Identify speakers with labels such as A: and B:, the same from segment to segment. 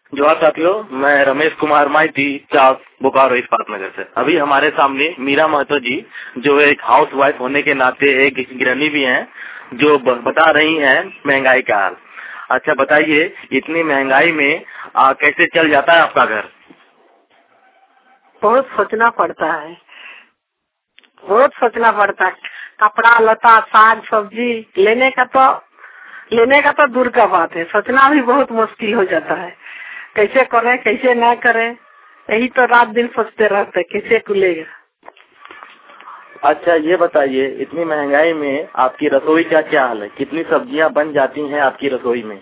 A: जोहार साथियों, मैं रमेश कुमार माइती चास बोकारो इस्पात नगर से। अभी हमारे सामने मीरा महतो जी, जो एक हाउस वाइफ होने के नाते एक गृहिणी भी हैं, जो बता रही हैं महंगाई का हाल। अच्छा बताइए, इतनी महंगाई में कैसे चल जाता है आपका घर?
B: बहुत सोचना पड़ता है, बहुत सोचना पड़ता है। कपड़ा लता साग सब्जी लेने का तो दूर का बात है, सोचना भी बहुत मुश्किल हो जाता है। कैसे करें कैसे न करें, यही तो रात दिन सोचते रहते कैसे खुलेगा।
A: अच्छा ये बताइए, इतनी महंगाई में आपकी रसोई का क्या हाल है? कितनी सब्जियां बन जाती हैं आपकी रसोई में?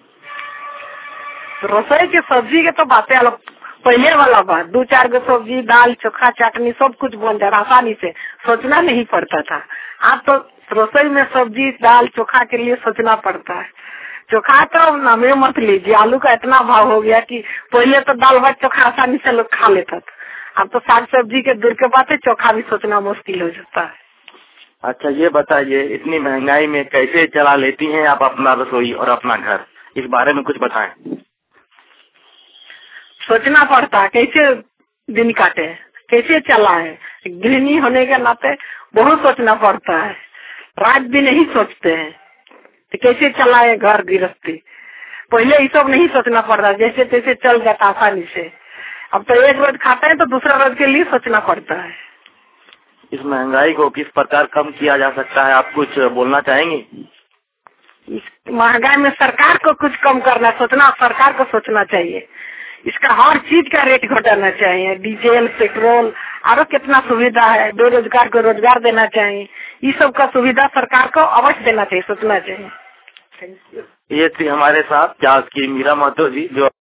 B: रसोई की सब्जी के तो बातें अलग, पहले वाला बात 2-4 गो सब्जी दाल चोखा चटनी सब कुछ बन जाता आसानी से, सोचना नहीं पड़ता था। अब तो रसोई में सब्जी दाल चोखा के लिए सोचना पड़ता है। चोखा तो नामे मत लीजिए, आलू का इतना भाव हो गया कि पहले तो दाल भात चोखा आसानी से लोग खा लेता था, अब तो साग सब्जी के दूर के बात है, चोखा भी सोचना मुश्किल हो जाता है।
A: अच्छा ये बताइए, इतनी महंगाई में कैसे चला लेती हैं आप अपना रसोई और अपना घर? इस बारे में कुछ बताएं।
B: सोचना पड़ता है कैसे दिन काटे, कैसे चला है। गृहिणी होने के नाते बहुत सोचना पड़ता है, रात भी नहीं सोचते हैं तो कैसे चलाए घर गृहस्थी। पहले ये सब नहीं सोचना पड़ता, जैसे तैसे चल जाता आसानी से। अब तो एक रोज खाता है तो दूसरा रोज के लिए सोचना पड़ता है।
A: इस महंगाई को किस प्रकार कम किया जा सकता है, आप कुछ बोलना चाहेंगे?
B: इस महंगाई में सरकार को कुछ कम करना, सोचना सरकार को सोचना चाहिए। इसका हर चीज का रेट घटाना चाहिए, डीजल पेट्रोल और कितना सुविधा है, बेरोजगार को रोजगार देना चाहिए। ये सब का सुविधा सरकार को अवश्य देना चाहिए, सोचना चाहिए।
A: ये थी हमारे साथ चास की मीरा महतो जी, जो